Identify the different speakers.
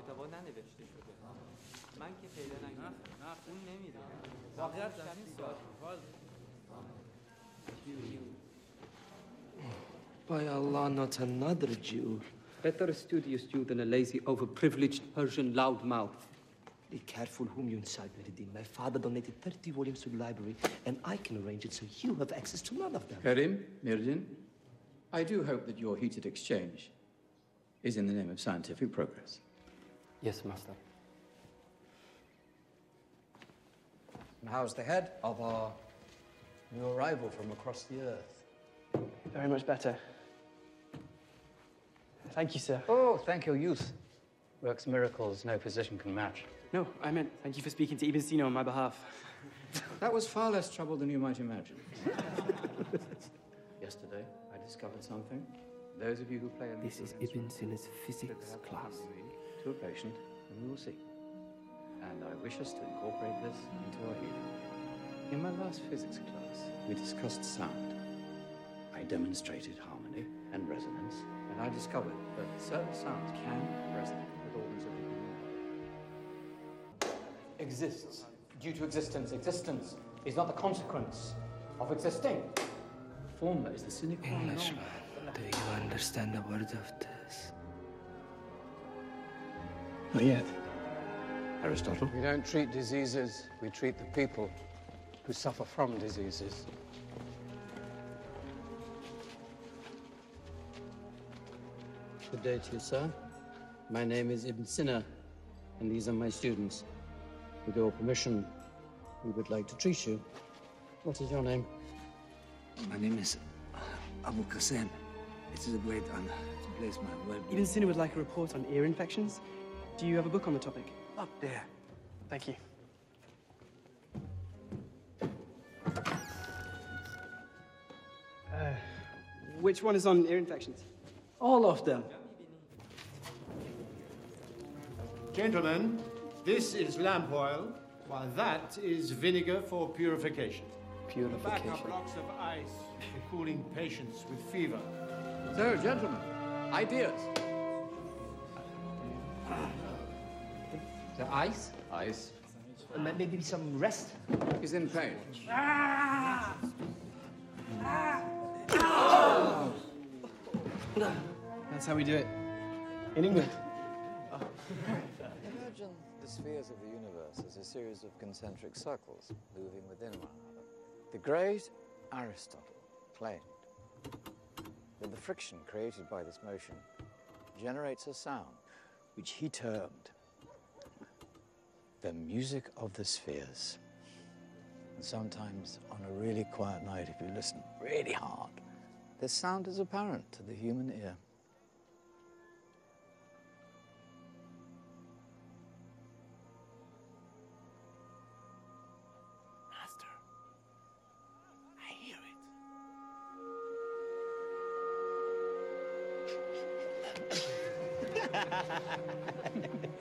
Speaker 1: کتابا ننوشته شده. من که پیدا نکردم. نه اون نمیره. واقعیت همین سوال.
Speaker 2: By Allah, not another Jew.
Speaker 3: Better a studious Jew than a lazy, overprivileged Persian loudmouth.
Speaker 2: Be careful whom you incite, Meridin. My father donated 30 volumes to the library, and I can arrange it so you have access to none of them.
Speaker 4: Karim, Mirdin, I do hope that your heated exchange is in the name of scientific progress.
Speaker 3: Yes, master.
Speaker 5: And how's the head of our new arrival from across the earth?
Speaker 6: Very much better. Thank you, sir.
Speaker 5: Oh, thank your youth. Works miracles no physician can match.
Speaker 6: No, I meant thank you for speaking to Ibn Sina on my behalf.
Speaker 4: That was far less trouble than you might imagine. Yesterday, I discovered something. Those of you who play...
Speaker 2: This is Ibn Sina's physics class.
Speaker 4: To a patient, and we will see. And I wish us to incorporate this into our healing. In my last physics class, we discussed sound. I demonstrated harmony and resonance, and I discovered that certain sounds can resonate with organs of the human.
Speaker 7: Exists due to existence. Existence is not the consequence of existing.
Speaker 4: Form is the sine qua non.
Speaker 2: Englishman, do you understand a word of this?
Speaker 6: Not yet.
Speaker 4: Aristotle?
Speaker 8: We don't treat diseases, we treat the people who suffer from diseases.
Speaker 5: Good day to you, sir. My name is Ibn Sina, and these are my students. With your permission, we would like to treat you. What is your name?
Speaker 2: My name is Abu Qasim. It is a great honor to place my well-being.
Speaker 6: Ibn Sina would like a report on ear infections. Do you have a book on the topic?
Speaker 2: Up there.
Speaker 6: Thank you. Which one is on ear infections?
Speaker 2: All of them.
Speaker 9: Gentlemen, this is lamp oil, while that is vinegar for purification. The back are blocks of ice for cooling patients with fever.
Speaker 4: So, gentlemen, ideas.
Speaker 5: The ice?
Speaker 4: Ice.
Speaker 5: Maybe some rest?
Speaker 4: He's in pain.
Speaker 6: That's how we do it. In England.
Speaker 10: Imagine the spheres of the universe as a series of concentric circles moving within one another. The great Aristotle claimed that the friction created by this motion generates a sound which he termed the music of the spheres. And sometimes on a really quiet night, if you listen really hard, this sound is apparent to the human ear.
Speaker 2: Master, I hear it.